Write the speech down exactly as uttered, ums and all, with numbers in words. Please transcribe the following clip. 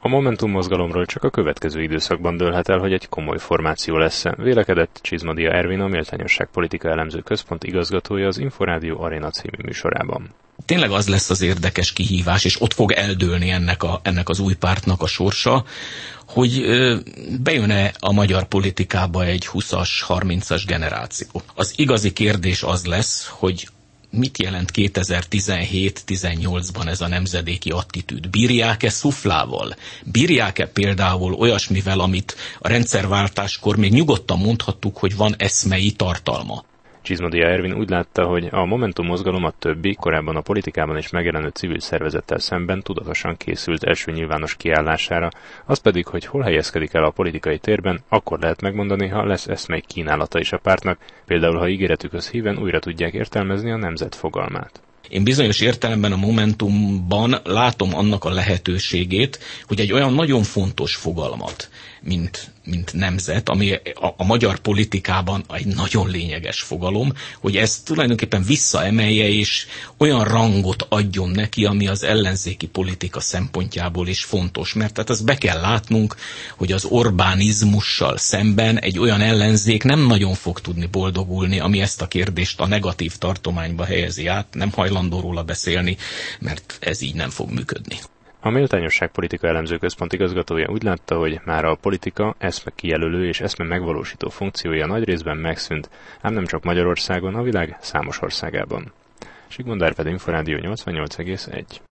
A Momentum mozgalomról csak a következő időszakban dőlhet el, hogy egy komoly formáció lesz-e, vélekedett Csizmadia Ervin, a Méltányosságpolitika Elemző Központ igazgatója az Inforádió Aréna című műsorában. Tényleg az lesz az érdekes kihívás, és ott fog eldőlni ennek, a, ennek az új pártnak a sorsa, hogy ö, bejön-e a magyar politikába egy húszas, harmincas generáció. Az igazi kérdés az lesz, hogy mit jelent kétezer-tizenhét-tizennyolcban ez a nemzedéki attitűd? Bírják-e szuflával? Bírják-e például olyasmivel, amit a rendszerváltáskor még nyugodtan mondhattuk, hogy van eszmei tartalma? Csizmadia Ervin úgy látta, hogy a Momentum mozgalom a többi, korábban a politikában is megjelenő civil szervezettel szemben tudatosan készült első nyilvános kiállására, az pedig, hogy hol helyezkedik el a politikai térben, akkor lehet megmondani, ha lesz eszmei kínálata is a pártnak, például ha ígéretükhöz híven újra tudják értelmezni a nemzet fogalmát. Én bizonyos értelemben a Momentumban látom annak a lehetőségét, hogy egy olyan nagyon fontos fogalmat, mint, mint nemzet, ami a, a magyar politikában egy nagyon lényeges fogalom, hogy ezt tulajdonképpen visszaemelje és olyan rangot adjon neki, ami az ellenzéki politika szempontjából is fontos. Mert tehát azt be kell látnunk, hogy az Orbánizmussal szemben egy olyan ellenzék nem nagyon fog tudni boldogulni, ami ezt a kérdést a negatív tartományba helyezi át, nem hajlandó róla beszélni, mert ez így nem fog működni. A Méltányosságpolitika Elemző Központ igazgatója úgy látta, hogy már a politika eszme kijelölő és eszme megvalósító funkciója nagy részben megszűnt, ám nem csak Magyarországon, a világ számos országában. Sigmund Árpád, Inforádió nyolcvannyolc egész egy.